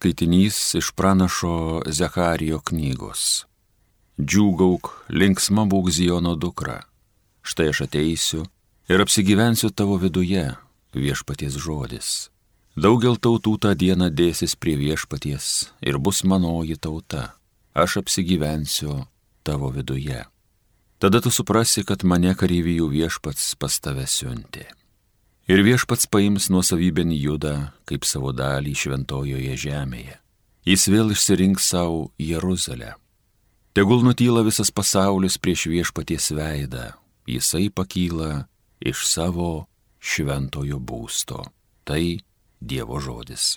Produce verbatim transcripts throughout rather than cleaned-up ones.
Skaitinys iš pranašo Zecharijo knygos. Džiūgauk, linksma būk Ziono dukra. Štai aš ateisiu ir apsigyvensiu tavo viduje, viešpaties žodis. Daugel tautų tą dieną dėsis prie viešpaties ir bus manoji tauta. Aš apsigyvensiu tavo viduje. Tada tu suprasi, kad mane kareivijų viešpats pas tave siuntė. Ir viešpats paims nuosavybėn Judą kaip savo dalį šventojoje žemėje. Jis vėl išsirinks savo Jeruzalę. Tegul nutyla visas pasaulis prieš viešpaties veidą. Jisai pakyla iš savo šventojo būsto. Tai Dievo žodis.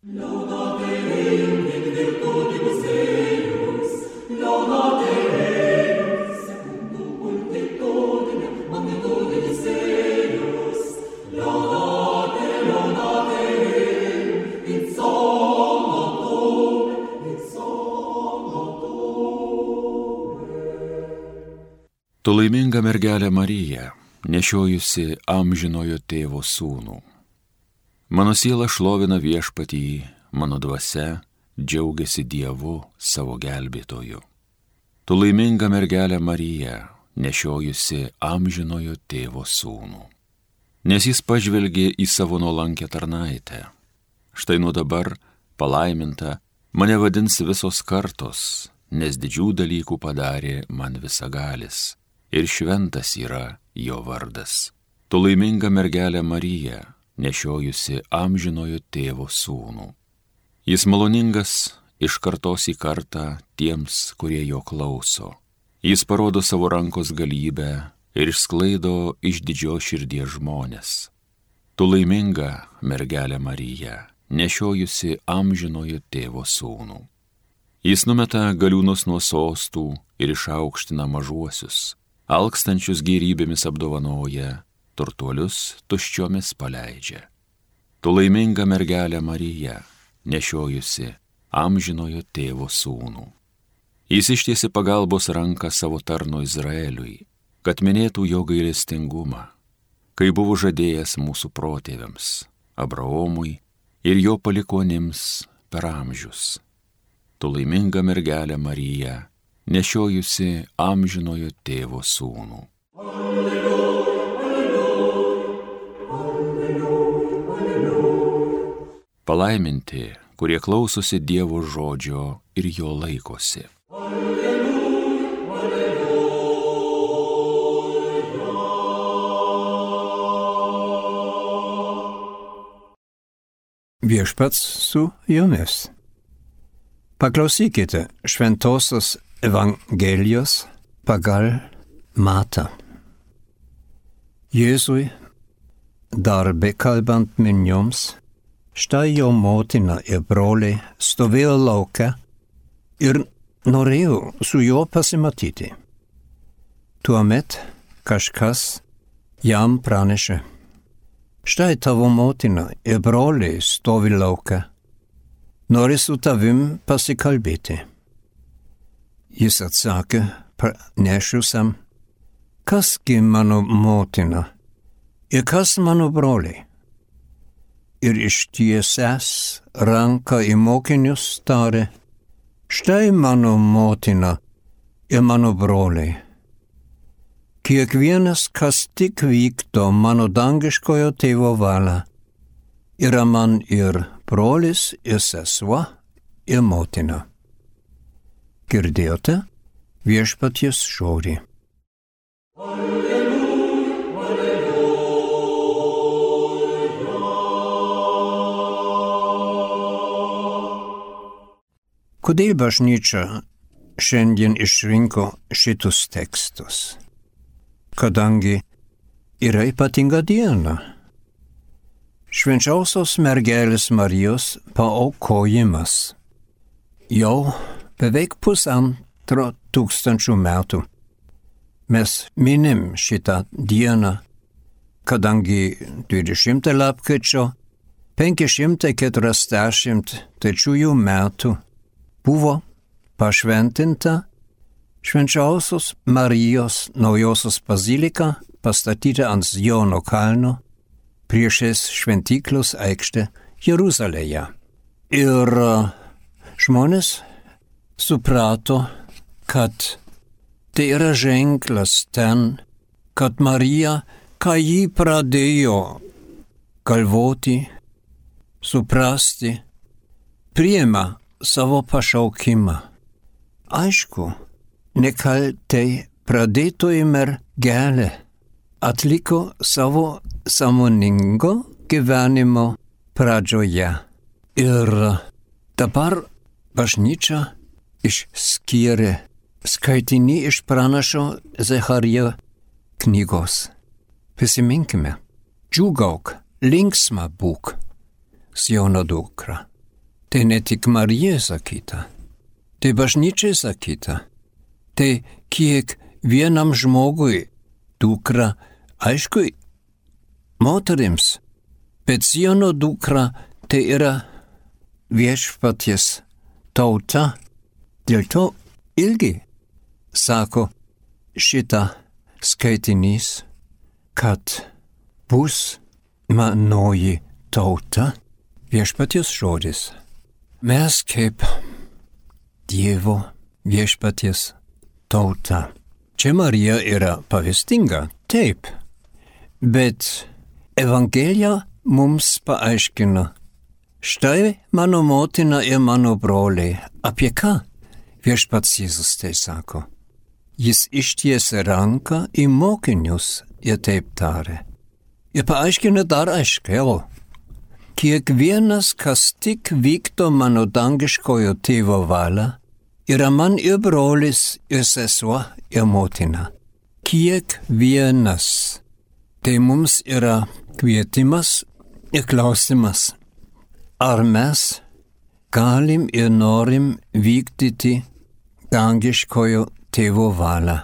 Tu laiminga mergelė Marija, nešiojusi amžinojo tėvo sūnų. Mano siela šlovina viešpatį, mano dvasia džiaugiasi Dievu savo gelbėtoju. Tu laiminga mergelė Marija, nešiojusi amžinojo tėvo sūnų. Nes jis pažvelgė į savo nuolankę tarnaitę. Štai nuo dabar palaiminta mane vadins visos kartos, nes didžių dalykų padarė man visagalis. Ir šventas yra jo vardas. Tu laiminga mergelė Marija, nešiojusi amžinojo tėvo sūnų. Jis maloningas iš kartos į kartą tiems, kurie jo klauso. Jis parodo savo rankos galybę ir išsklaido iš didžios širdies žmonės. Tu laiminga mergelė Marija, nešiojusi amžinojo tėvo sūnų. Jis numeta galiūnus nuo sostų ir išaukština mažuosius. Alkstančius gėrybėmis apdovanoja, turtuolius tuščiomis paleidžia. Tu laiminga mergelė Marija, nešiojusi amžinojo tėvo sūnų. Jis ištiesi pagalbos ranką savo tarno Izraeliui, kad minėtų jo gailestingumą, kai buvo žadėjęs mūsų protėviams, Abraomui ir jo palikonims per amžius. Tu laiminga mergelė Marija, nešiojusi amžinojo tėvo sūnų. Alleluja, alleluja, alleluja, alleluja. Palaiminti, kurie klausosi Dievo žodžio ir jo laikosi. Alleluja, alleluja. Viešpats su jumis. Paklausykite šventosios Evangelijos pagal Matą. Jėzui, dar bekalbant minioms, štai jo motina ir broliai stovėjo lauke ir norėjo su juo pasimatyti. Tuomet kažkas jam pranešė: štai tavo motina ir broliai stovi lauke, nori su tavim pasikalbėti. Jis atsakė pranešusiam: kasgi mano motina ir kas mano broliai? Ir ištiesęs ranką į mokinius tarė: štai mano motina ir mano broliai. Kiekvienas, kas tik vykdo mano dangiškojo tėvo valią, yra man ir brolis, ir sesuo, ir motina. Girdėjote viešpaties žodį. Alleluja, alleluja. Kodėl bažnyčia šiandien išrinko šitus tekstus? Kadangi yra ypatinga diena. Švenčiausios mergelės Marijos paaukojimas. Jau beveik pusantro tūkstančių metų mes minim šitą dieną, kadangi dvidešimtą lapkričio penki šimtai keturiasdešimt trečiųjų metų buvo pašventinta švenčiausios Marijos naujosios bazilika, pastatyta ant Ziono kalno priešais šventyklos aikštę Jeruzalėje. Ir žmonės suprato, kad tai yra ženklas ten, kad Marija, ką ji pradėjo galvoti, suprasti, priima savo pašaukimą. Aišku, nekaltai pradėtoji mergelė atliko savo sąmoningo gyvenimo pradžioje. Ir dabar bažnyčia išskyrė skaitinį iš pranašo Zacharijo knygos. Prisiminkime, džiūgauk, linksma būk, Siono dukra. Tai ne tik Marijai sakyta, tai bažnyčiai sakyta, tai kiek vienam žmogui dukra, aišku, moterims, bet Siono dukra tai yra viešpaties tauta. Dėl to ilgi sako šitą skaitinys, kad bus manoji tauta, viešpaties žodis. Mes kaip Dievo viešpaties tauta. Čia Marija yra pavyzdinga, taip, bet Evangelija mums paaiškina, štai mano motina ir mano broliai, apie ką viešpats Jėzus tai sako. Jis ištiesė ranką į mokinius ir taip tarė. Ir paaiškina dar aiškiau. Kiekvienas, kas tik vykdo mano dangiškojo tėvo valią, yra man ir brolis, ir sesuo, ir motina. Kiekvienas. Tai mums yra kvietimas ir klausimas. Ar mes galim ir norim vykdyti dangiškojo tėvo valią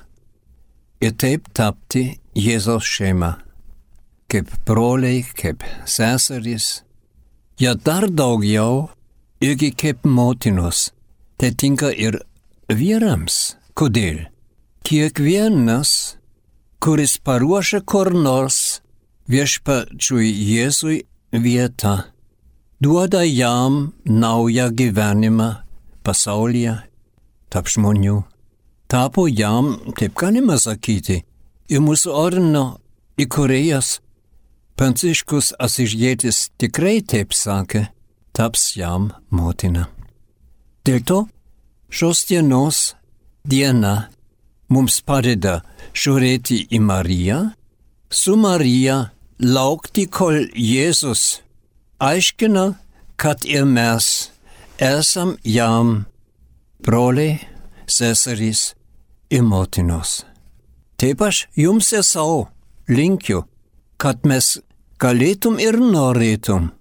ir taip tapti Jėzaus šeima, kaip broliai, kaip seserys, ja dar daugiau irgi kaip motinos. Tai tinka ir vyrams. Kodėl? Kiekvienas, kuris paruošia kur nors viešpačiui Jėzui vietą, duoda jam naują gyvenimą pasaulyje, tarp žmonių. Tapo jam, taip galima sakyti, ir mūsų ordino įkūrėjas Pranciškus Asyžietis tikrai taip sakė, taps jam motina. Dėl to šios dienos diena mums padeda žiūrėti į Mariją, su Marija laukti, kol Jėzus aiškina, kad ir mes esam jam broliai, seserys ir motinos. Taip aš jums ir sau linkiu, kad mes galėtum ir norėtum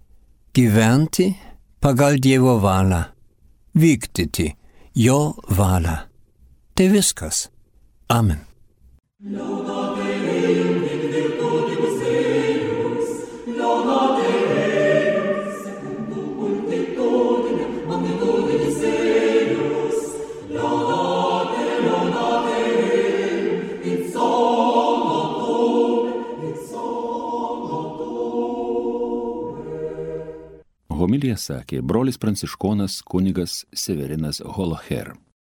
gyventi pagal Dievo valią, vykdyti jo valią. Tai viskas. Amen. Homiliją sakė brolis pranciškonas kunigas Severinas Holoher.